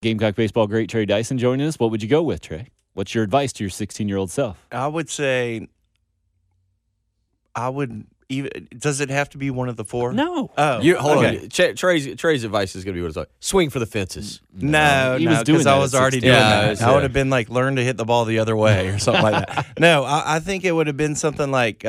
Gamecock baseball great Trey Dyson joining us. What would you go with, Trey? What's your advice to your 16-year-old self? I would say does it have to be one of the four? No. Oh, Hold okay. on. Trey's advice is going to be what it's like. Swing for the fences. No, He was doing because that I at was already 16. doing Yeah, that. I would have been like, learn to hit the ball the other way or something like that. No, I think it would have been something like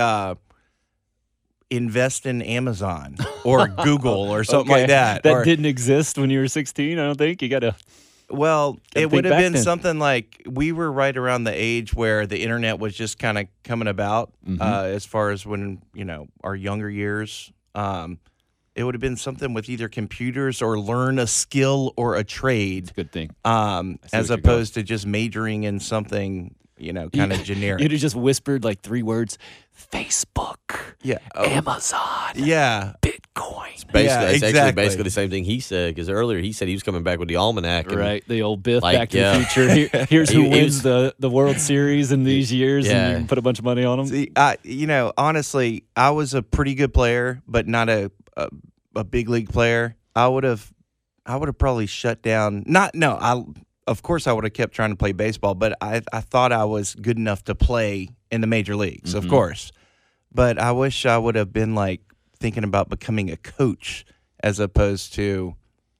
invest in Amazon or Google or something like that. That Or- didn't exist when you were 16, I don't think. You got to... Well, Gotta it would think have back been then. something like we were right around the age where the internet was just kind of coming about as far as when, our younger years. It would have been something with either computers or learn a skill or a trade Good thing. as you're opposed to just majoring in something, kind of generic. You'd have just whispered like 3 words: Facebook, Yeah. Amazon, Yeah. Bitcoin. Basically, Yeah, it's actually exactly. basically the same thing he said, because earlier he said he was coming back with the almanac. And, Right, the old Biff Like, Back to yeah. the Future. Here's who He wins was- the World Series in these years, Yeah. and you can put a bunch of money on them. See, honestly, I was a pretty good player, but not a big league player. I would have probably shut down. Of course, I would have kept trying to play baseball, but I thought I was good enough to play in the major leagues, of course. But I wish I would have been like thinking about becoming a coach as opposed to,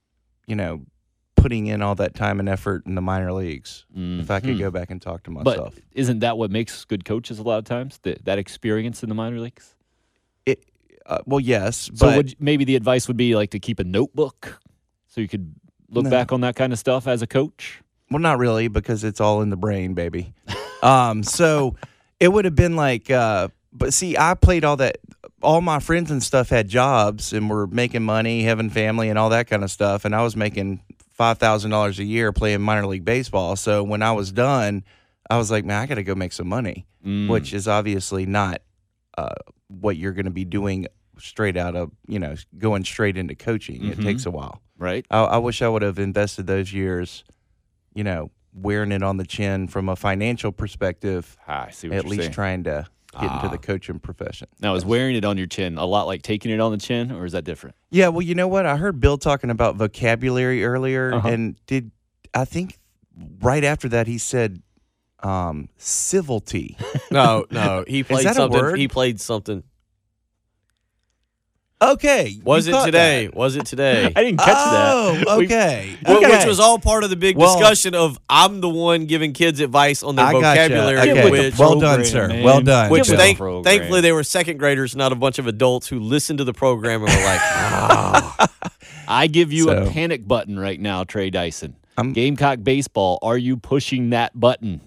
putting in all that time and effort in the minor leagues. If I could go back and talk to myself. But isn't that what makes good coaches a lot of times? That experience in the minor leagues? Well, yes, So but maybe the advice would be like to keep a notebook so you could look No. back on that kind of stuff as a coach? well, not really, because it's all in the brain, baby. So it would have been like, but see, I played all that. All my friends and stuff had jobs and were making money, having family, and all that kind of stuff. And I was making $5,000 a year playing minor league baseball. So when I was done, I was like, man, I got to go make some money, which is obviously not what you're going to be doing straight out of, going straight into coaching. It takes a while. Right? I wish I would have invested those years, wearing it on the chin from a financial perspective, I see what at you're least saying. trying to get into the coaching profession. Now, is wearing it on your chin a lot like taking it on the chin, or is that different? Yeah, well, you know what? I heard Bill talking about vocabulary earlier, Uh-huh. and I think right after that he said civility. No, he played that a something. word? He played something. Okay. Was you it caught today? that. Was it today? I didn't catch that. Oh, We- okay. Which was all part of the big Well- discussion of I'm the one giving kids advice on their I gotcha. vocabulary, Okay. which, Well done, program, sir. man. Well done. which Get with Bill. the program. thankfully they were second graders, not a bunch of adults who listened to the program and were like, oh. I give you a So- panic button right now, Trey Dyson. I'm- Gamecock baseball, are you pushing that button?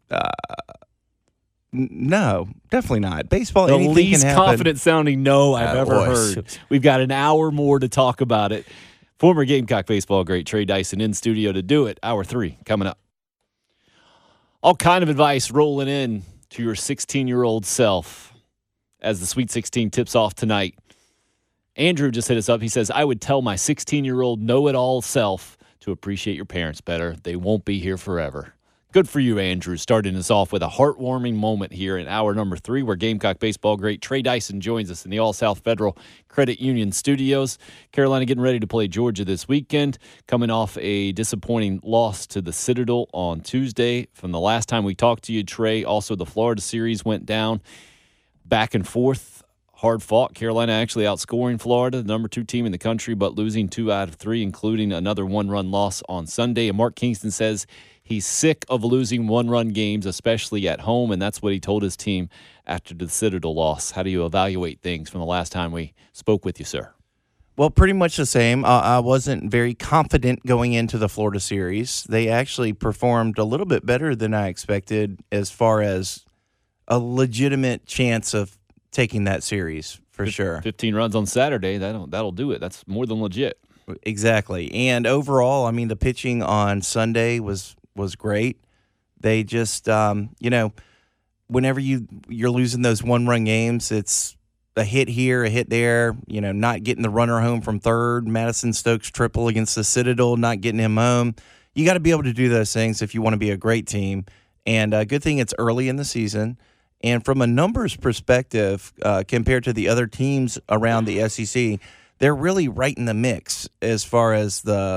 No, definitely not. Baseball, The anything least can happen. confident sounding no I've ever boys. heard. We've got an hour more to talk about it. Former Gamecock baseball great Trey Dyson in studio to do it. Hour 3 coming up. All kind of advice rolling in to your 16-year-old self as the Sweet 16 tips off tonight. Andrew just hit us up. He says, I would tell my 16-year-old know-it-all self to appreciate your parents better. They won't be here forever. Good for you, Andrew, starting us off with a heartwarming moment here in hour number 3, where Gamecock baseball great Trey Dyson joins us in the All-South Federal Credit Union studios. Carolina getting ready to play Georgia this weekend, coming off a disappointing loss to the Citadel on Tuesday. From the last time we talked to you, Trey, also the Florida series went down back and forth. Hard fought. Carolina actually outscoring Florida, the number 2 team in the country, but losing 2 out of 3, including another 1-run loss on Sunday. And Mark Kingston says he's sick of losing 1-run games, especially at home, and that's what he told his team after the Citadel loss. How do you evaluate things from the last time we spoke with you, sir? Well, pretty much the same. I wasn't very confident going into the Florida series. They actually performed a little bit better than I expected as far as a legitimate chance of taking that series, for sure. 15 runs on Saturday, that'll do it. That's more than legit. Exactly. And overall, I mean, the pitching on Sunday was great. They just, whenever you're losing those 1-run games, it's a hit here, a hit there, not getting the runner home from third, Madison Stokes triple against the Citadel, not getting him home. You got to be able to do those things if you want to be a great team. And good thing it's early in the season. And from a numbers perspective, compared to the other teams around the SEC, they're really right in the mix as far as the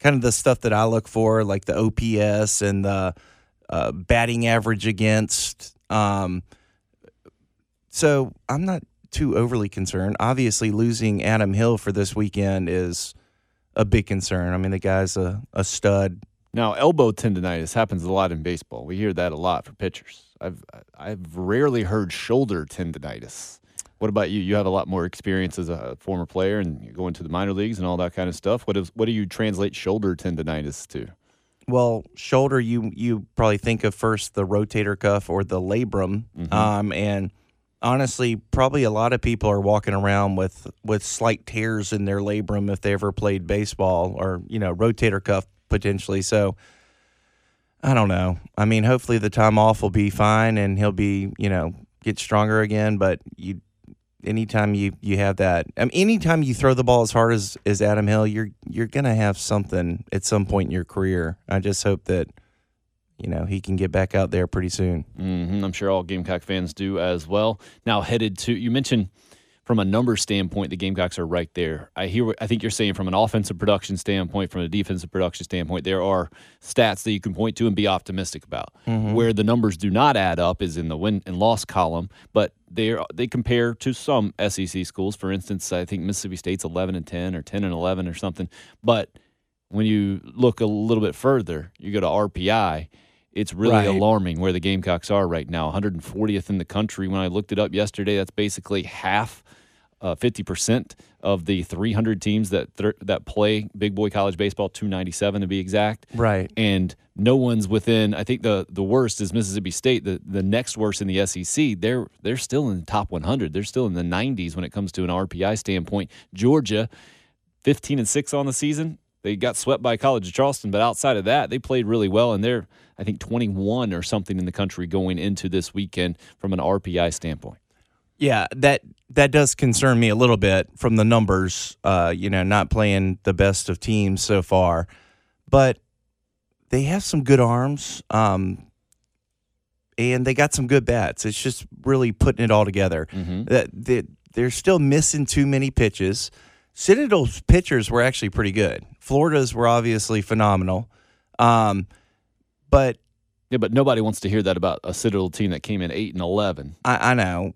kind of the stuff that I look for, like the OPS and the batting average against. So I'm not too overly concerned. Obviously, losing Adam Hill for this weekend is a big concern. I mean, the guy's a stud. Now, elbow tendonitis happens a lot in baseball. We hear that a lot for pitchers. I've rarely heard shoulder tendonitis. What about you? You have a lot more experience as a former player and you go into the minor leagues and all that kind of stuff. What do you translate shoulder tendonitis to? Well, shoulder, you probably think of first the rotator cuff or the labrum, and honestly, probably a lot of people are walking around with slight tears in their labrum if they ever played baseball, or rotator cuff potentially. So I don't know. I mean, hopefully the time off will be fine and he'll be get stronger again. But anytime you have that, I mean, anytime you throw the ball as hard as Adam Hill, you're gonna have something at some point in your career. I just hope that he can get back out there pretty soon. I'm sure all Gamecock fans do as well. Now headed to, you mentioned from a number standpoint, the Gamecocks are right there. I think you're saying from an offensive production standpoint, from a defensive production standpoint, there are stats that you can point to and be optimistic about. Where the numbers do not add up is in the win and loss column, but they compare to some SEC schools. For instance, I think Mississippi State's 11-10 or 10-11 or something. But when you look a little bit further, you go to RPI. It's really alarming where the Gamecocks are right now. 140th in the country. When I looked it up yesterday, that's basically half, 50% of the 300 teams that play big boy college baseball, 297 to be exact. Right. And no one's within. I think the worst is Mississippi State. The next worst in the SEC. They're still in the top 100. They're still in the 90s when it comes to an RPI standpoint. Georgia, 15-6 on the season. They got swept by College of Charleston, but outside of that, they played really well, and they're, I think, 21 or something in the country going into this weekend from an RPI standpoint. Yeah, that does concern me a little bit from the numbers, not playing the best of teams so far. But they have some good arms, and they got some good bats. It's just really putting it all together. They're still missing too many pitches. Citadel's pitchers were actually pretty good. Florida's were obviously phenomenal. But nobody wants to hear that about a Citadel team that came in 8-11. I know.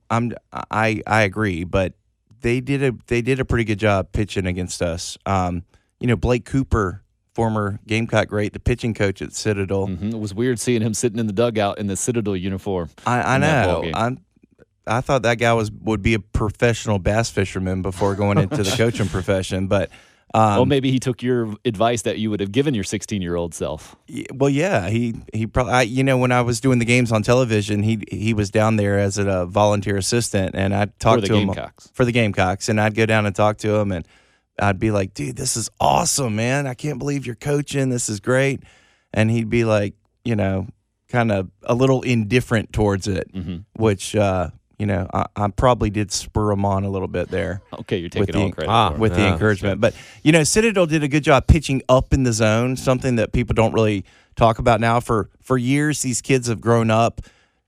I agree, but they did a pretty good job pitching against us. Blake Cooper, former Gamecock great, the pitching coach at Citadel. It was weird seeing him sitting in the dugout in the Citadel uniform. I know. I thought that guy would be a professional bass fisherman before going into the coaching profession, but well, maybe he took your advice that you would have given your 16-year-old self. Well, yeah, he probably. When I was doing the games on television, he was down there as a volunteer assistant, and I'd talk to him for the Gamecocks, and I'd go down and talk to him, and I'd be like, "Dude, this is awesome, man! I can't believe you're coaching. This is great," and he'd be like, kind of a little indifferent towards it, which. I probably did spur him on a little bit there. Okay, you're taking all credit with the encouragement. But, Citadel did a good job pitching up in the zone, something that people don't really talk about now. For years, these kids have grown up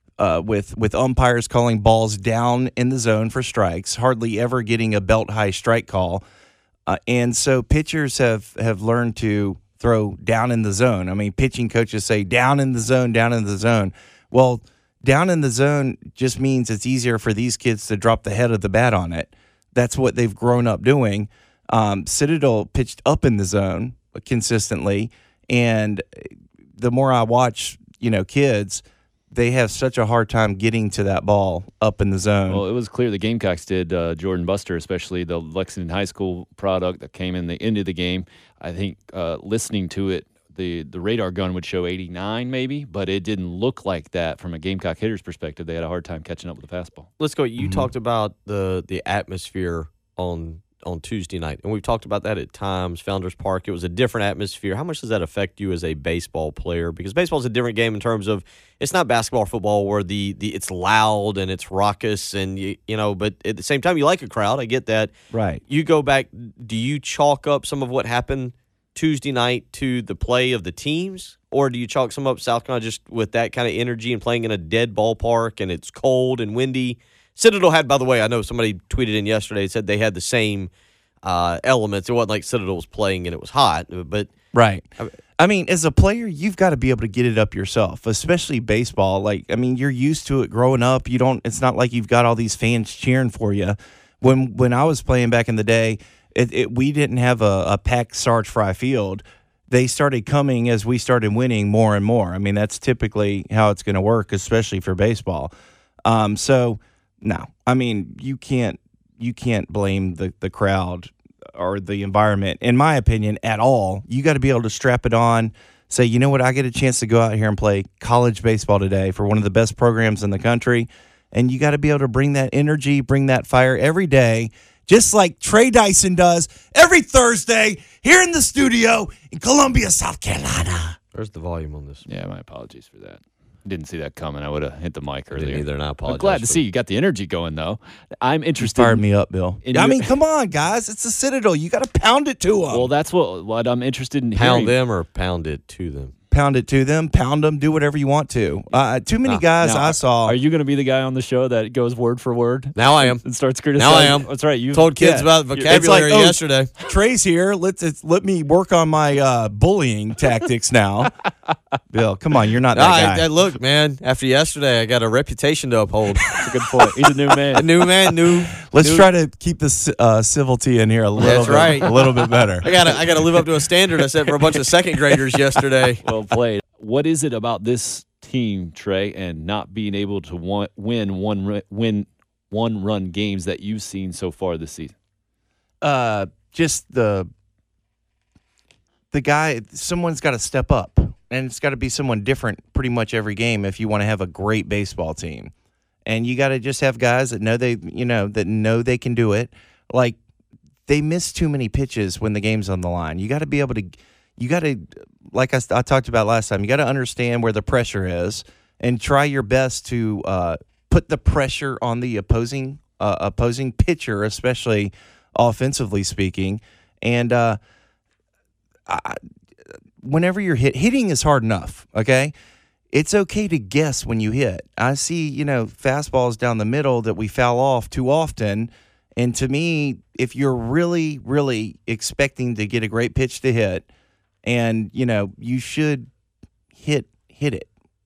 with umpires calling balls down in the zone for strikes, hardly ever getting a belt-high strike call. And so pitchers have learned to throw down in the zone. I mean, pitching coaches say down in the zone, down in the zone. Well, down in the zone just means it's easier for these kids to drop the head of the bat on it. That's what they've grown up doing. Citadel pitched up in the zone consistently, and the more I watch, kids, they have such a hard time getting to that ball up in the zone. Well, it was clear the Gamecocks did. Jordan Buster, especially the Lexington High School product that came in the end of the game. I think listening to it, the radar gun would show 89 maybe, but it didn't look like that from a Gamecock hitter's perspective. They had a hard time catching up with the fastball. Let's go. You talked about the atmosphere on Tuesday night, and we've talked about that at times. Founders Park, it was a different atmosphere. How much does that affect you as a baseball player? Because baseball is a different game in terms of it's not basketball or football where the it's loud and it's raucous and but at the same time you like a crowd. I get that. Right. You go back. Do you chalk up some of what happened Tuesday night to the play of the teams, or do you chalk some up South Carolina just with that kind of energy and playing in a dead ballpark and it's cold and windy? Citadel had, by the way, I know somebody tweeted in yesterday, said they had the same elements. It wasn't like Citadel was playing and it was hot, but Right. I mean, as a player, you've got to be able to get it up yourself, especially baseball. Like, I mean, you're used to it growing up. It's not like you've got all these fans cheering for you. When I was playing back in the day, we didn't have a packed Sarge Fry field. They started coming as we started winning more and more. I mean, that's typically how it's going to work, especially for baseball. So, no, I mean, you can't blame the crowd or the environment, in my opinion, at all. You got to be able to strap it on, say, you know what, I get a chance to go out here and play college baseball today for one of the best programs in the country, and you got to be able to bring that energy, bring that fire every day, just like Trey Dyson does every Thursday here in the studio in Columbia, South Carolina. Where's the volume on this? Yeah, my apologies for that. Didn't see that coming. I would have hit the mic earlier. Didn't either, and I apologize. I'm glad to see you got the energy going, though. I'm interested. Fired me up, Bill. I mean, come on, guys. It's the Citadel. You got to pound it to them. Well, that's what I'm interested in Pound hearing. them or pound it to them? Pound it to them, pound them, do whatever you want to. Too many guys I saw. Are you going to be the guy on the show that goes word for word? Now I am. And starts criticizing? Now I am. That's right. You told kids about vocabulary yesterday. Trey's here. Let me work on my bullying tactics now. Bill, come on, you're not that guy. Look, man, after yesterday, I got a reputation to uphold. That's a good point. He's a new man. A new man, new. Let's try to keep the civility in here a little bit better. I gotta live up to a standard I set for a bunch of second graders yesterday. Well played. What is it about this team, Trey, and not being able to win one-run games that you've seen so far this season? Just the guy. Someone's got to step up, and it's got to be someone different pretty much every game if you want to have a great baseball team. And you got to just have guys that know they can do it. Like, they miss too many pitches when the game's on the line. You got to be able to. You got to, like I talked about last time, you got to understand where the pressure is and try your best to put the pressure on the opposing pitcher, especially offensively speaking. And whenever you're hitting is hard enough, okay? It's okay to guess when you hit. I see, fastballs down the middle that we foul off too often. And to me, if you're really, really expecting to get a great pitch to hit, and, you should hit it.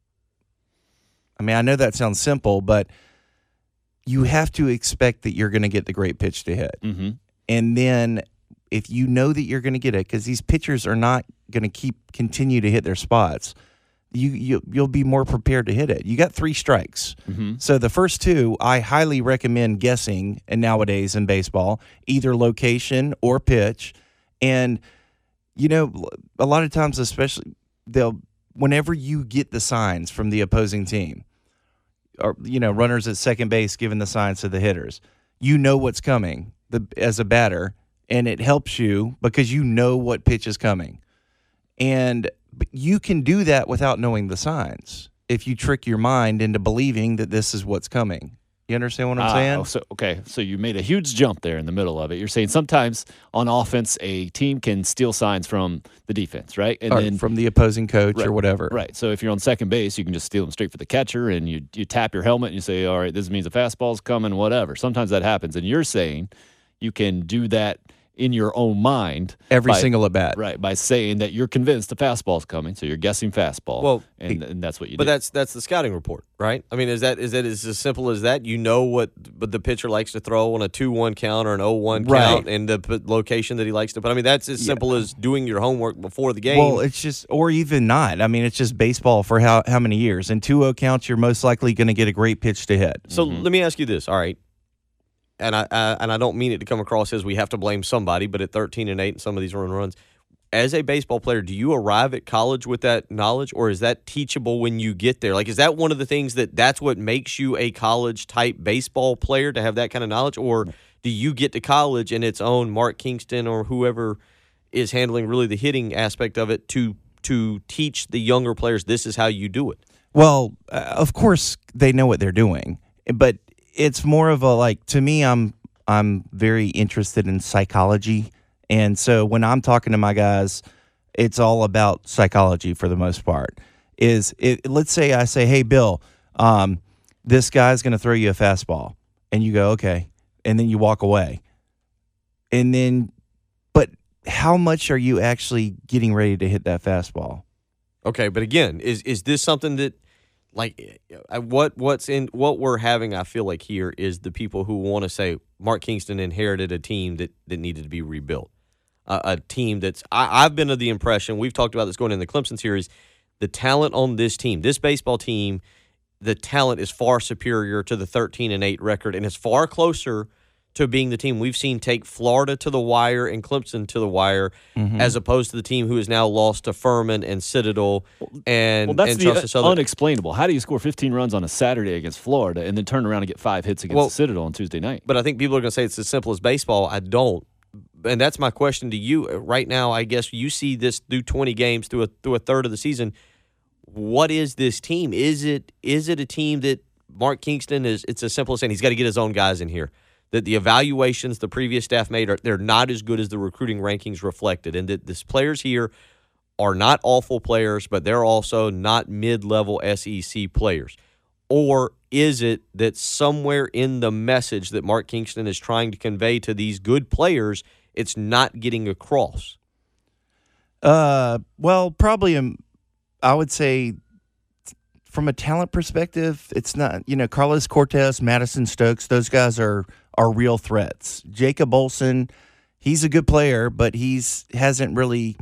I mean, I know that sounds simple, but you have to expect that you're going to get the great pitch to hit. Mm-hmm. And then if you know that you're going to get it, because these pitchers are not going to continue to hit their spots, you'll be more prepared to hit it. You got 3 strikes. Mm-hmm. So the first 2, I highly recommend guessing, and nowadays in baseball, either location or pitch. And a lot of times, especially, whenever you get the signs from the opposing team, or runners at second base giving the signs to the hitters, you know what's coming as a batter, and it helps you because you know what pitch is coming. And you can do that without knowing the signs if you trick your mind into believing that this is what's coming. You understand what I'm saying? So you made a huge jump there in the middle of it. You're saying sometimes on offense, a team can steal signs from the defense, right? And then from the opposing coach or whatever. Right. So if you're on second base, you can just steal them straight for the catcher, and you tap your helmet and you say, all right, this means a fastball's coming, whatever. Sometimes that happens. And you're saying you can do that in your own mind every single at bat, right? By saying that you're convinced the fastball's coming, so you're guessing fastball. Well, and that's what you do. But that's the scouting report, right? I mean, is that as simple as that? You know what the pitcher likes to throw on a 2-1 count or an 0-1 count, and the location that he likes to put. I mean, that's as simple as doing your homework before the game. Well, it's just, or even not. I mean, it's just baseball for how many years? In 2-0 counts, you're most likely going to get a great pitch to hit. So let me ask you this. All right. And I don't mean it to come across as we have to blame somebody, but at 13-8 and some of these runs, as a baseball player, do you arrive at college with that knowledge, or is that teachable when you get there? Like, is that one of the things that's what makes you a college-type baseball player, to have that kind of knowledge? Or do you get to college and its own Mark Kingston or whoever is handling really the hitting aspect of it to teach the younger players this is how you do it? Well, of course they know what they're doing, but it's more of a, to me, I'm very interested in psychology. And so when I'm talking to my guys, it's all about psychology for the most part. Let's say I say, hey, Bill, this guy's going to throw you a fastball. And you go, okay. And then you walk away. And then, but how much are you actually getting ready to hit that fastball? Okay, but again, is this something that, like, what we're having? I feel like here is the people who want to say Mark Kingston inherited a team that needed to be rebuilt, a team that's. I've been of the impression, we've talked about this going in the Clemson series, the talent on this team, this baseball team, the talent is far superior to the 13-8 record, and it's far closer to being the team we've seen take Florida to the wire and Clemson to the wire, as opposed to the team who has now lost to Furman and Citadel and that's and the Charleston Southern. unexplainable. How do you score 15 runs on a Saturday against Florida and then turn around and get 5 hits against the Citadel on Tuesday night? But I think people are going to say it's as simple as baseball. I don't. And that's my question to you. Right now, I guess you see this through 20 games, through a third of the season. What is this team? Is it a team that Mark Kingston is? It's as simple as saying he's got to get his own guys in here. That the evaluations the previous staff made they're not as good as the recruiting rankings reflected, and that these players here are not awful players, but they're also not mid-level SEC players. Or is it that somewhere in the message that Mark Kingston is trying to convey to these good players, it's not getting across? Well, probably I would say from a talent perspective, it's not, Carlos Cortez, Madison Stokes, those guys are real threats. Jacob Olsen, he's a good player, but hasn't really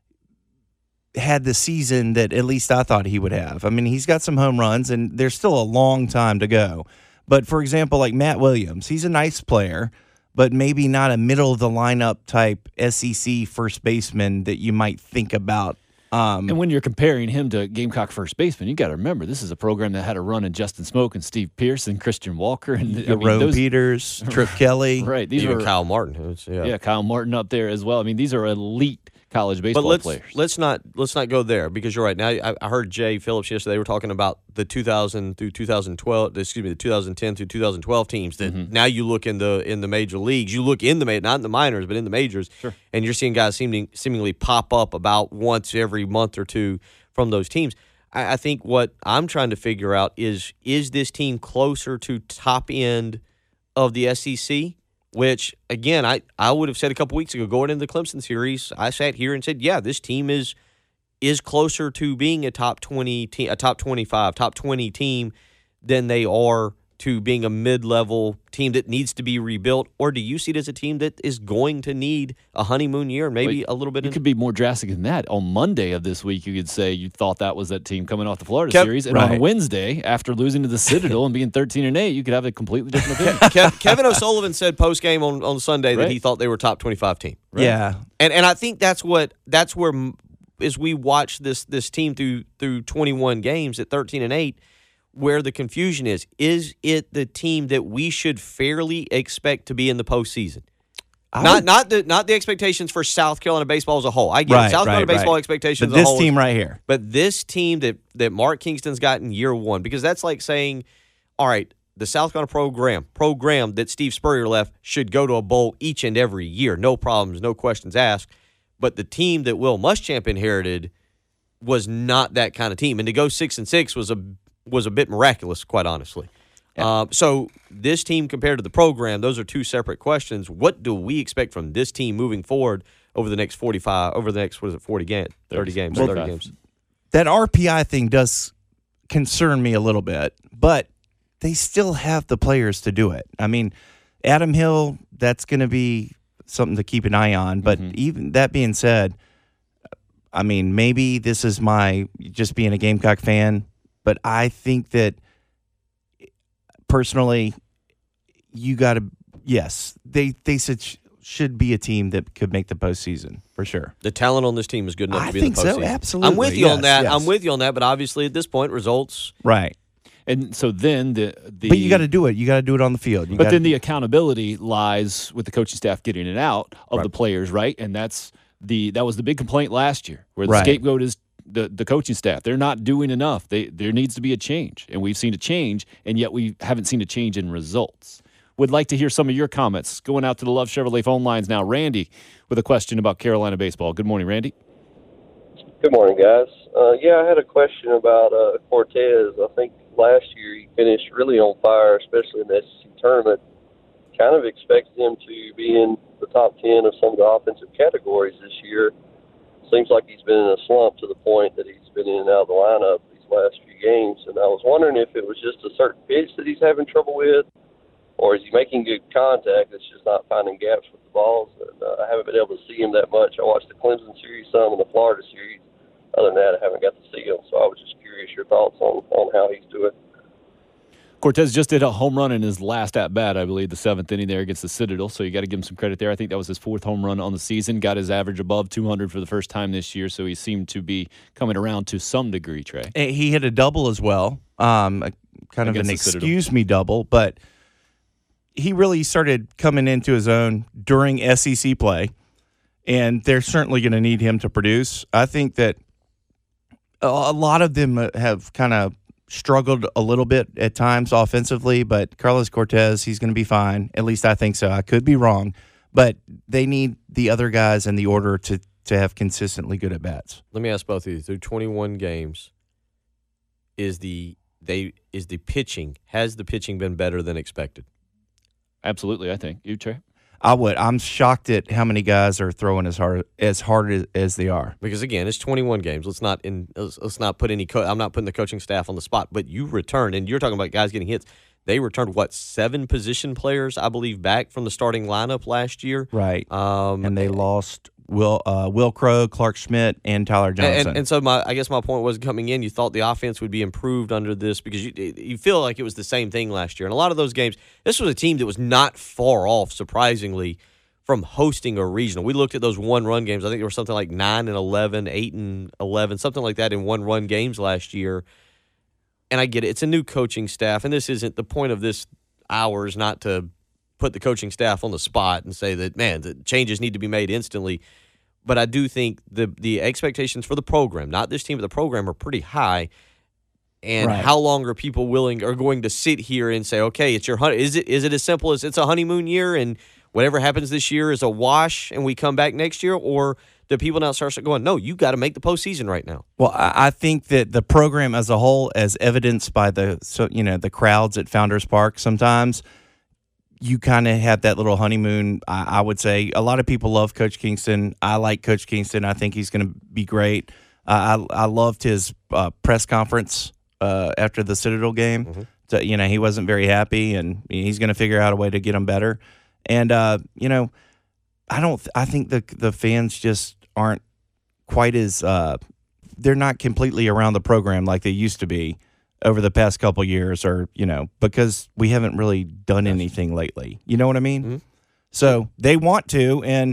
had the season that at least I thought he would have. I mean, he's got some home runs, and there's still a long time to go. But, for example, like Matt Williams, he's a nice player, but maybe not a middle-of-the-lineup type SEC first baseman that you might think about. And when you're comparing him to Gamecock first baseman, you got to remember this is a program that had a run in Justin Smoke and Steve Pierce and Christian Walker and Roe Peters, Trip Kelly, right? These even are Kyle Martin. Kyle Martin up there as well. I mean, these are elite college baseball players. Let's not go there, because you're right. Now I heard Jay Phillips yesterday. They were talking about the 2000 through 2012. The 2010 through 2012 teams. That now you look in the major leagues. You look in not in the minors, but in the majors, and you're seeing guys seemingly pop up about once every month or two from those teams. I think what I'm trying to figure out is this team closer to top end of the SEC? Which, again, I would have said a couple weeks ago, going into the Clemson series, I sat here and said, yeah, this team is closer to being a top 20 team, a top 25, top 20 team than they are to being a mid-level team that needs to be rebuilt? Or do you see it as a team that is going to need a honeymoon year and maybe a little bit? You could be more drastic than that. On Monday of this week, you could say you thought that was that team coming off the Florida series. And on Wednesday, after losing to the Citadel and being 13-8, you could have a completely different opinion. Kevin O'Sullivan said post-game on Sunday that he thought they were a top 25 team. Right? Yeah. And I think that's where as we watch this team through 21 games at 13-8, where the confusion is it the team that we should fairly expect to be in the postseason? Not the expectations for South Carolina baseball as a whole. I get it. South Carolina baseball expectations but as a whole. This team right here. But this team that Mark Kingston's got in year one, because that's like saying, all right, the South Carolina program that Steve Spurrier left should go to a bowl each and every year. No problems, no questions asked. But the team that Will Muschamp inherited was not that kind of team. And to go 6-6 was a bit miraculous, quite honestly. Yeah. So this team compared to the program, those are two separate questions. What do we expect from this team moving forward over the next 40 games, 30 games. That RPI thing does concern me a little bit, but they still have the players to do it. I mean, Adam Hill, that's going to be something to keep an eye on. But even that being said, I mean, maybe this is my just being a Gamecock fan, but I think that personally, you got to, yes, they should be a team that could make the postseason for sure. The talent on this team is good enough to be in the postseason. I think so, absolutely. I'm with you on that. Yes. I'm with you on that, but obviously at this point, results. Right. And so then but you got to do it. You got to do it on the field. But then the accountability lies with the coaching staff getting it out of the players, right? And that was the big complaint last year, where the scapegoat is the coaching staff. They're not doing enough. There needs to be a change, and we've seen a change, and yet we haven't seen a change in results. Would like to hear some of your comments. Going out to the Love Chevrolet phone lines now. Randy with a question about Carolina baseball. Good morning, Randy. Good morning, guys. I had a question about Cortez. I think last year he finished really on fire, especially in the SEC tournament. kind of expected him to be in the top 10 of some of the offensive categories this year. Seems like he's been in a slump to the point that he's been in and out of the lineup these last few games. And I was wondering if it was just a certain pitch that he's having trouble with, or is he making good contact? It's just not finding gaps with the balls. And I haven't been able to see him that much. I watched the Clemson series some and the Florida series. Other than that, I haven't got to see him. So I was just curious your thoughts on how he's doing. Cortez just did a home run in his last at-bat, I believe, the seventh inning there against the Citadel, so you got to give him some credit there. I think that was his fourth home run on the season, got his average above 200 for the first time this year, so he seemed to be coming around to some degree, Trey. He hit a double as well, kind of an excuse-me double, but he really started coming into his own during SEC play, and they're certainly going to need him to produce. I think that a lot of them have kind of struggled a little bit at times offensively, but Carlos Cortez, he's going to be fine. At least I think so. I could be wrong, but they need the other guys in the order to have consistently good at bats. Let me ask both of you: through 21 games, has the pitching been better than expected? Absolutely, I think. You, Trey? I would. I'm shocked at how many guys are throwing as hard as they are. Because again, it's 21 games. Let's not put any. I'm not putting the coaching staff on the spot. But you returned, and you're talking about guys getting hits. They returned 7 position players, I believe, back from the starting lineup last year. Right. And they lost Will Crow, Clark Schmidt, and Tyler Johnson. And so I guess my point was, coming in, you thought the offense would be improved under this because you feel like it was the same thing last year. And a lot of those games, this was a team that was not far off, surprisingly, from hosting a regional. We looked at those one-run games. I think there were something like 9-11, 8-11, something like that in one-run games last year. And I get it. It's a new coaching staff, and this isn't the point of this hour is not to put the coaching staff on the spot and say that, man, the changes need to be made instantly. But I do think the expectations for the program, not this team, but the program, are pretty high. And how long are people going to sit here and say, okay, it's your is it as simple as it's a honeymoon year and whatever happens this year is a wash and we come back next year? Or do people now start going, no, you got to make the postseason right now? Well, I think that the program as a whole, as evidenced by the crowds at Founders Park, sometimes you kind of have that little honeymoon. I would say a lot of people love Coach Kingston. I like Coach Kingston. I think he's going to be great. I loved his press conference after the Citadel game. Mm-hmm. So, he wasn't very happy, and he's going to figure out a way to get them better. And I think the fans just aren't quite as they're not completely around the program like they used to be over the past couple years, or because we haven't really done anything lately. You know what I mean? Mm-hmm. So they want to, and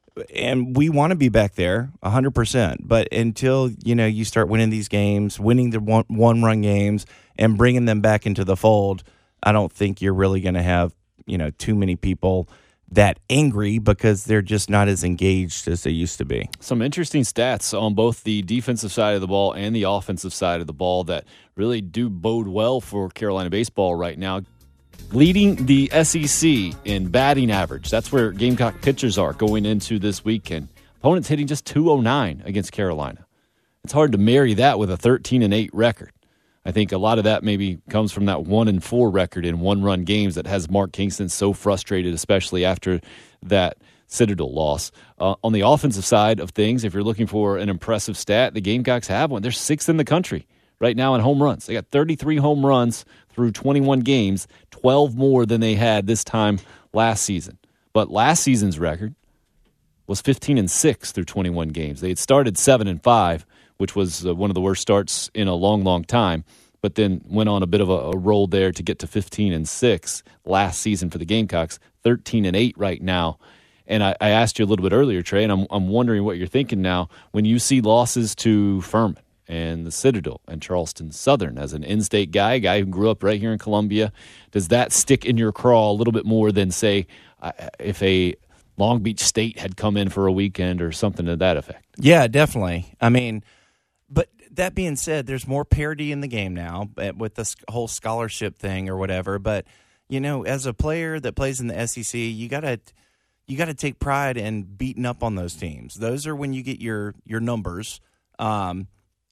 we want to be back there 100%. But until you start winning these games, winning the one-run games, and bringing them back into the fold, I don't think you're really going to have too many people that angry because they're just not as engaged as they used to be. Some interesting stats on both the defensive side of the ball and the offensive side of the ball that really do bode well for Carolina baseball right now. Leading the SEC in batting average. That's where Gamecock pitchers are going into this weekend. Opponents hitting just .209 against Carolina. It's hard to marry that with a 13-8 record. I think a lot of that maybe comes from that 1-4 record in one-run games that has Mark Kingston so frustrated, especially after that Citadel loss. On the offensive side of things, if you're looking for an impressive stat, the Gamecocks have one. They're 6th in the country right now in home runs. They got 33 home runs through 21 games, 12 more than they had this time last season. But last season's record was 15-6 through 21 games. They had started 7-5, which was one of the worst starts in a long, long time, but then went on a bit of a roll there to get to 15-6 last season for the Gamecocks, 13-8 right now. And I asked you a little bit earlier, Trey, and I'm wondering what you're thinking now when you see losses to Furman and the Citadel and Charleston Southern. As an in-state guy, a guy who grew up right here in Columbia, does that stick in your craw a little bit more than, say, if a Long Beach State had come in for a weekend or something to that effect? Yeah, definitely. I mean, but that being said, there's more parity in the game now with this whole scholarship thing or whatever. But, as a player that plays in the SEC, you gotta take pride in beating up on those teams. Those are when you get your numbers. From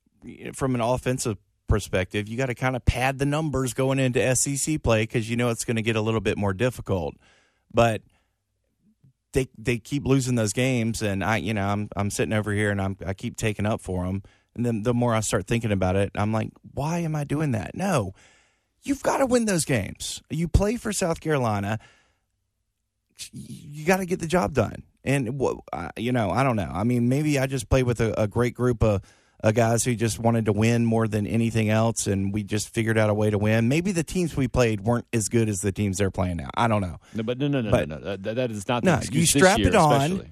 an offensive perspective, you got to kind of pad the numbers going into SEC play because it's going to get a little bit more difficult. but they keep losing those games, and I'm sitting over here and I keep taking up for them. And then the more I start thinking about it, I'm like, why am I doing that? No, you've got to win those games. You play for South Carolina. You got to get the job done. And, I don't know. I mean, maybe I just played with a great group of guys who just wanted to win more than anything else, and we just figured out a way to win. Maybe the teams we played weren't as good as the teams they're playing now. I don't know. No. That is not the No, excuse you strap this year, it on. especially.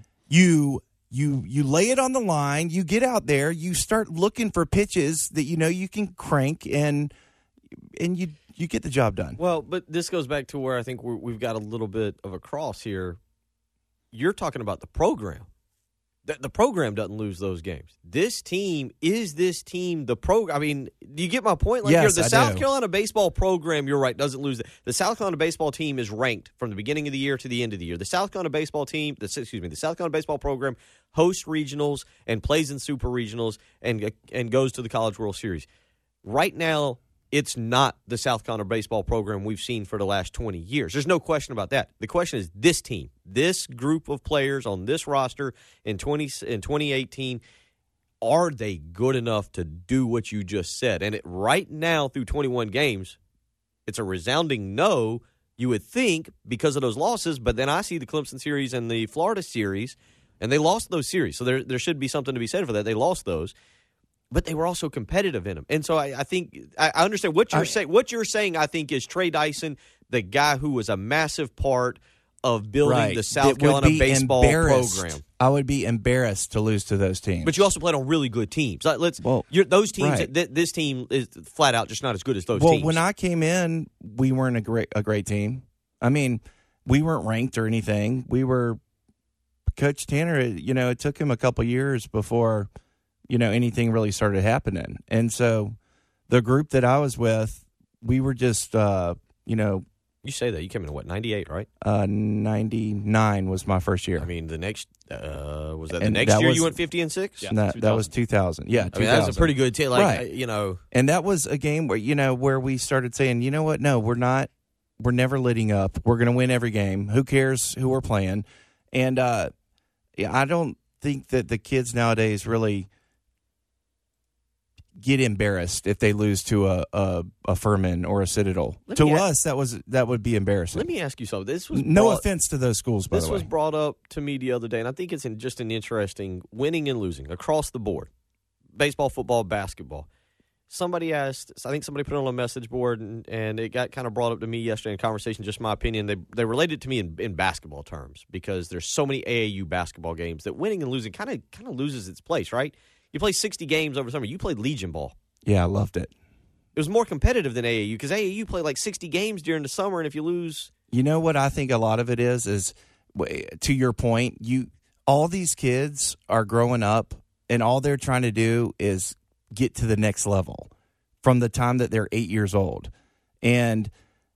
You lay it on the line. You get out there. You start looking for pitches that you can crank, and you get the job done. Well, but this goes back to where I think we've got a little bit of a cross here. You're talking about the program. The program doesn't lose those games. This team is this team. The program. I mean, do you get my point? Yes, the I South do. Carolina baseball program, you're right, doesn't lose. The South Carolina baseball team is ranked from the beginning of the year to the end of the year. The South Carolina baseball team, the South Carolina baseball program hosts regionals and plays in super regionals and goes to the College World Series. Right now, it's not the South Carolina baseball program we've seen for the last 20 years. There's no question about that. The question is this team, this group of players on this roster in 2018, are they good enough to do what you just said? And right now, through 21 games, it's a resounding no, you would think, because of those losses. But then I see the Clemson series and the Florida series, and they lost those series. So there should be something to be said for that. They lost those. But they were also competitive in them. And so I think I understand what you're saying. What you're saying, I think, is Trey Dyson, the guy who was a massive part of building the South Carolina baseball program. I would be embarrassed to lose to those teams. But you also played on really good teams. Those teams, this team is flat out just not as good as those teams. Well, when I came in, we weren't a great team. I mean, we weren't ranked or anything. We were Coach Tanner. It took him a couple years before anything really started happening. And so the group that I was with, we were just, You say that. You came in, 98, right? 99 was my first year. I mean, the next, was that the And next that year was- you went 50-6? Yeah. that was 2000. Yeah, 2000. I mean, that's a pretty good team. Right. Right. And that was a game where we started saying, you know what? No, we're not. We're never letting up. We're going to win every game. Who cares who we're playing? And I don't think that the kids nowadays really get embarrassed if they lose to a Furman or a Citadel. To us, that would be embarrassing. Let me ask you something. This was no offense to those schools, by the way. This was brought up to me the other day, and I think it's just an interesting winning and losing across the board. Baseball, football, basketball. Somebody asked, I think somebody put it on a message board, and it got kind of brought up to me yesterday in conversation, just my opinion. They related to me in basketball terms because there's so many AAU basketball games that winning and losing kind of loses its place, right? You play 60 games over summer. You played Legion ball. Yeah, I loved it. It was more competitive than AAU because AAU played like 60 games during the summer, and if you lose... You know what I think a lot of it is to your point, all these kids are growing up, and all they're trying to do is get to the next level from the time that they're 8 years old. And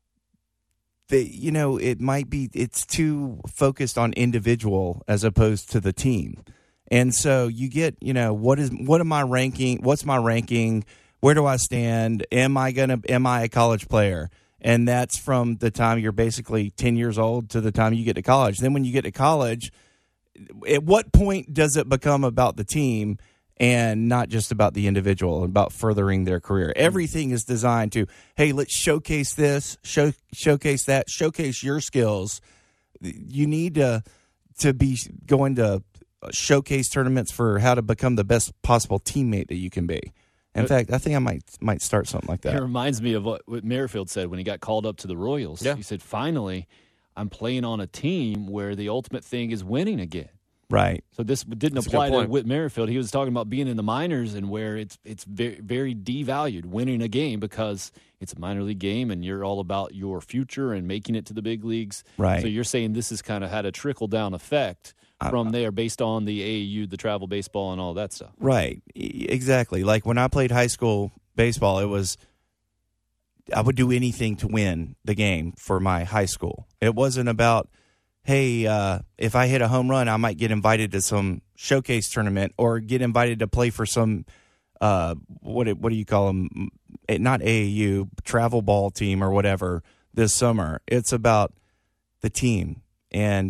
it's too focused on individual as opposed to the team. And so you get, what am I ranking? What's my ranking? Where do I stand? Am I a college player? And that's from the time you're basically 10 years old to the time you get to college. Then when you get to college, at what point does it become about the team and not just about the individual, about furthering their career? Everything is designed to, hey, let's showcase this, showcase that, showcase your skills. You need to be going to showcase tournaments for how to become the best possible teammate that you can be. In fact, I think I might start something like that. It reminds me of what Merrifield said when he got called up to the Royals. Yeah. He said, finally, I'm playing on a team where the ultimate thing is winning again. Right. So this didn't That's a apply good to point. Whit Merrifield. He was talking about being in the minors and where it's very, very devalued, winning a game because it's a minor league game and you're all about your future and making it to the big leagues. Right. So you're saying this has kind of had a trickle-down effect from there based on the AAU, the travel baseball, and all that stuff. Right. Exactly. Like when I played high school baseball, I would do anything to win the game for my high school. It wasn't about, hey, if I hit a home run, I might get invited to some showcase tournament or get invited to play for some, what do you call them? Not AAU, travel ball team or whatever this summer. It's about the team. And,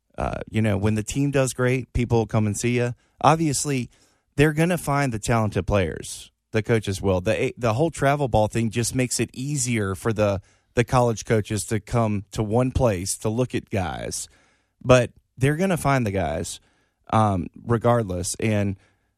when the team does great, people will come and see you. Obviously, they're going to find the talented players. The coaches will. The whole travel ball thing just makes it easier for the college coaches to come to one place to look at guys. But they're going to find the guys regardless. And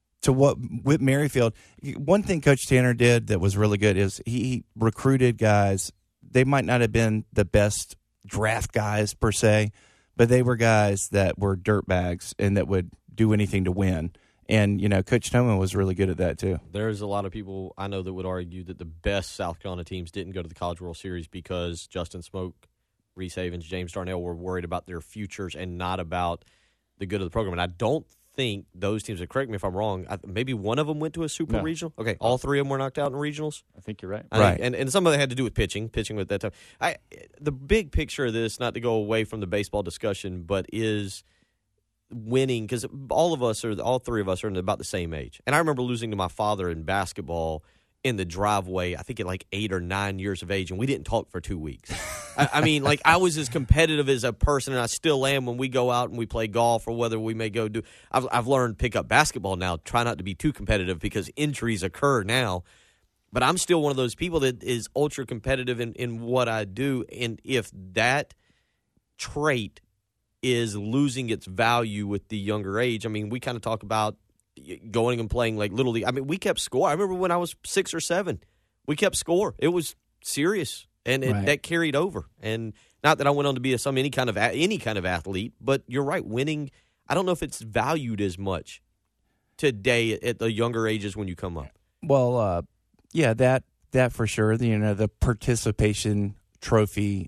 with Merrifield, one thing Coach Tanner did that was really good is he recruited guys. They might not have been the best draft guys per se, but they were guys that were dirtbags and that would do anything to win. And, Coach Toman was really good at that too. There's a lot of people I know that would argue that the best South Carolina teams didn't go to the College World Series because Justin Smoke, Reese Havens, James Darnell were worried about their futures and not about the good of the program. And I don't think those teams, and correct me if I'm wrong, maybe one of them went to a super regional. Okay, all three of them were knocked out in regionals. I think you're right. Right. And some of it had to do with pitching with that time. The big picture of this, not to go away from the baseball discussion, but is winning, because all three of us are about the same age. And I remember losing to my father in basketball in the driveway, I think at like 8 or 9 years of age, and we didn't talk for 2 weeks. I mean, I was as competitive as a person, and I still am when we go out and we play golf or whether we may go do. I've learned to pick up basketball now, try not to be too competitive because injuries occur now. But I'm still one of those people that is ultra competitive in what I do. And if that trait is losing its value with the younger age, I mean, we kind of talk about going and playing like Little League. I mean, we kept score. I remember when I was 6 or 7, we kept score. It was serious, and that carried over. And not that I went on to be any kind of athlete, but you're right. Winning, I don't know if it's valued as much today at the younger ages when you come up. Well, yeah, that for sure. The participation trophy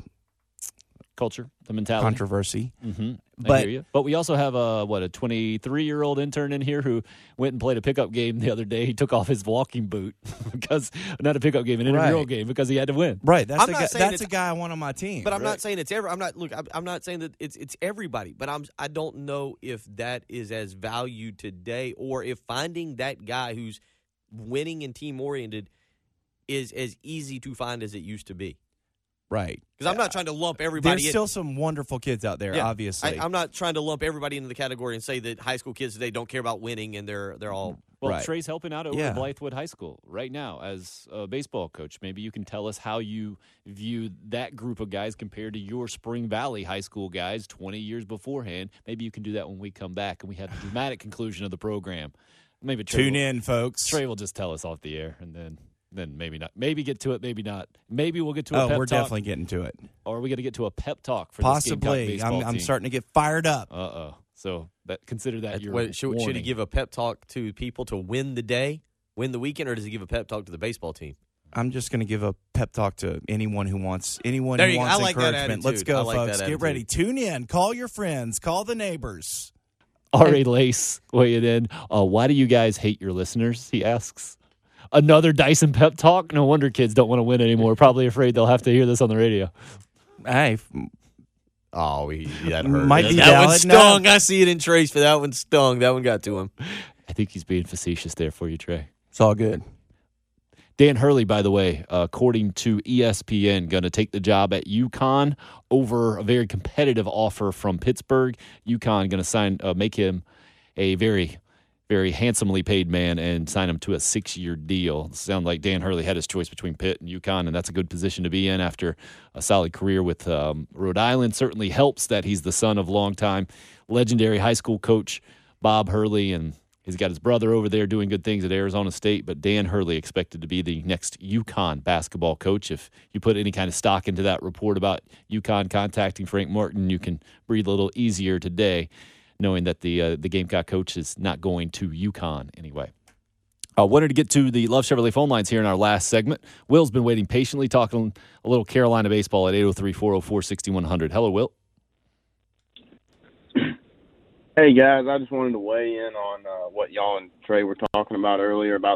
Culture, the mentality. Controversy. Mm-hmm. I hear you. But we also have a 23-year-old intern in here who went and played a pickup game the other day. He took off his walking boot because not a pickup game, an intramural game because he had to win. Right. That's a guy I want on my team. But I'm not saying it's I'm not saying that it's everybody. But I don't know if that is as valued today, or if finding that guy who's winning and team oriented is as easy to find as it used to be. Right. Because I'm not trying to lump everybody There's still some wonderful kids out there, obviously. I'm not trying to lump everybody into the category and say that high school kids today don't care about winning and they're all. Well, right. Trey's helping out over at Blythewood High School right now as a baseball coach. Maybe you can tell us how you view that group of guys compared to your Spring Valley High School guys 20 years beforehand. Maybe you can do that when we come back and we have the dramatic conclusion of the program. Maybe Tune in, folks. Trey will just tell us off the air, and then maybe not. Maybe get to it, maybe not. Maybe we'll get to a pep talk. Oh, we're definitely getting to it. Or are we going to get to a pep talk for possibly? This Gamecock baseball I'm team? starting to get fired up. So consider that your should he give a pep talk to people to win the day, win the weekend, or does he give a pep talk to the baseball team? I'm just going to give a pep talk to anyone who wants encouragement. Let's go, folks. Get ready. Tune in. Call your friends. Call the neighbors. R.A. Lace weighing in. Why do you guys hate your listeners? He asks. Another Dyson pep talk? No wonder kids don't want to win anymore. Probably afraid they'll have to hear this on the radio. Hey. That hurt. Might be that valid. One stung. No. I see it in Trey's for that one stung. That one got to him. I think he's being facetious there for you, Trey. It's all good. Dan Hurley, by the way, according to ESPN, going to take the job at UConn over a very competitive offer from Pittsburgh. UConn going to make him a very, very handsomely paid man and sign him to a 6-year deal. It sounds like Dan Hurley had his choice between Pitt and UConn, and that's a good position to be in after a solid career with Rhode Island. Certainly helps that he's the son of longtime legendary high school coach Bob Hurley, and he's got his brother over there doing good things at Arizona State, but Dan Hurley expected to be the next UConn basketball coach. If you put any kind of stock into that report about UConn contacting Frank Martin, you can breathe a little easier today, knowing that the Gamecock coach is not going to UConn anyway. I wanted to get to the Love Chevrolet phone lines here in our last segment. Will's been waiting patiently, talking a little Carolina baseball at 803-404-6100. Hello, Will. Hey, guys, I just wanted to weigh in on what y'all and Trey were talking about earlier about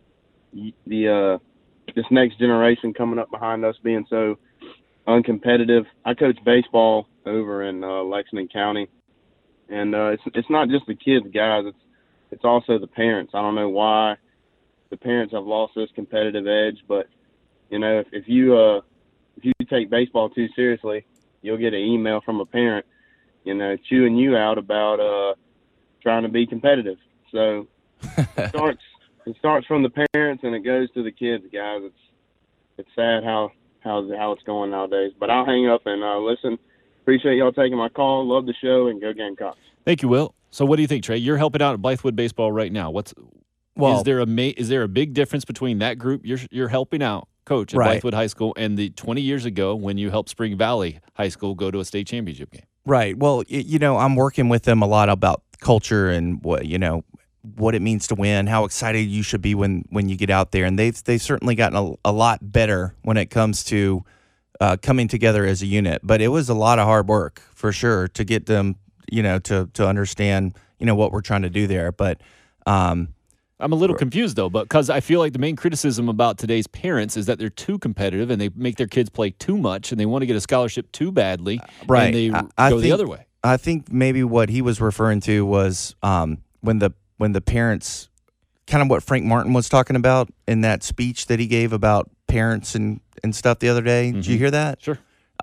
this next generation coming up behind us being so uncompetitive. I coach baseball over in Lexington County, and it's not just the kids, guys. It's also the parents. I don't know why the parents have lost this competitive edge, but if you take baseball too seriously, you'll get an email from a parent, chewing you out about trying to be competitive. So it starts from the parents and it goes to the kids, guys. It's sad how it's going nowadays. But I'll hang up and listen. Appreciate y'all taking my call. Love the show, and go Gamecocks. Thank you, Will. So what do you think, Trey? You're helping out at Blythewood Baseball right now. Is there a big difference between that group you're helping out, coach, at Blythewood High School, and the 20 years ago when you helped Spring Valley High School go to a state championship game? Right. Well, I'm working with them a lot about culture and what it means to win, how excited you should be when you get out there, and they've certainly gotten a lot better when it comes to coming together as a unit. But it was a lot of hard work for sure to get them, to understand, what we're trying to do there. But I'm a little confused, though, because I feel like the main criticism about today's parents is that they're too competitive and they make their kids play too much and they want to get a scholarship too badly, right? And they go the other way. I think maybe what he was referring to was when the parents, kind of what Frank Martin was talking about in that speech that he gave about parents and stuff the other day. Mm-hmm. Did you hear that? Sure.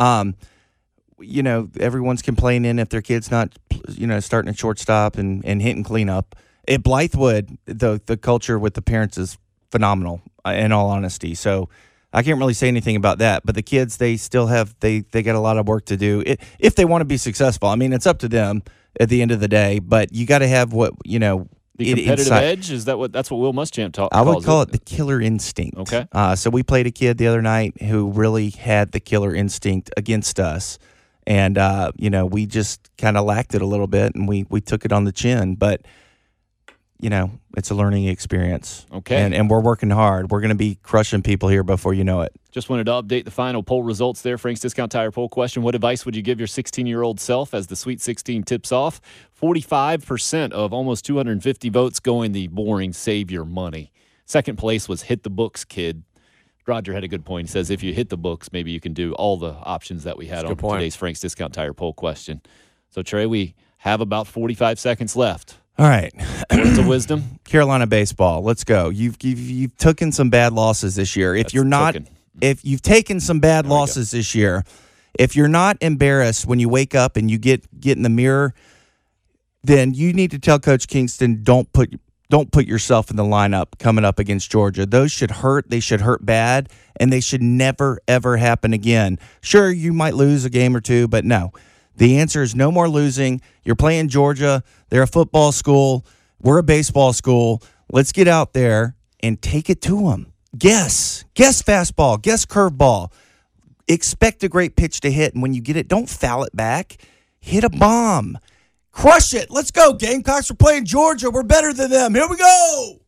Everyone's complaining if their kid's not, starting at shortstop and hitting cleanup. At Blythewood, the culture with the parents is phenomenal, in all honesty. So I can't really say anything about that. But the kids, they still have they got a lot of work to do if they want to be successful. I mean, it's up to them at the end of the day. But you got to have what the competitive edge. Is that's what Will Muschamp calls it? I would call it the killer instinct. Okay. So we played a kid the other night who really had the killer instinct against us. And, we just kind of lacked it a little bit, and we took it on the chin. But, it's a learning experience. Okay. And we're working hard. We're going to be crushing people here before you know it. Just wanted to update the final poll results there. Frank's Discount Tire poll question: what advice would you give your 16-year-old self as the Sweet 16 tips off? 45% of almost 250 votes going the boring save your money. Second place was hit the books, kid. Roger had a good point. He says if you hit the books, maybe you can do all the options that we had on today's Frank's Discount Tire poll question. So, Trey, we have about 45 seconds left. All right. Words of wisdom. Carolina baseball. Let's go. You've taken some bad losses this year. If you've taken some bad losses this year, if you're not embarrassed when you wake up and you get in the mirror, then you need to tell Coach Kingston, don't put yourself in the lineup coming up against Georgia. Those should hurt. They should hurt bad, and they should never, ever happen again. Sure, you might lose a game or two, but no. The answer is no more losing. You're playing Georgia. They're a football school. We're a baseball school. Let's get out there and take it to them. Guess fastball. Guess curveball. Expect a great pitch to hit, and when you get it, don't foul it back. Hit a bomb. Crush it. Let's go, Gamecocks. We're playing Georgia. We're better than them. Here we go.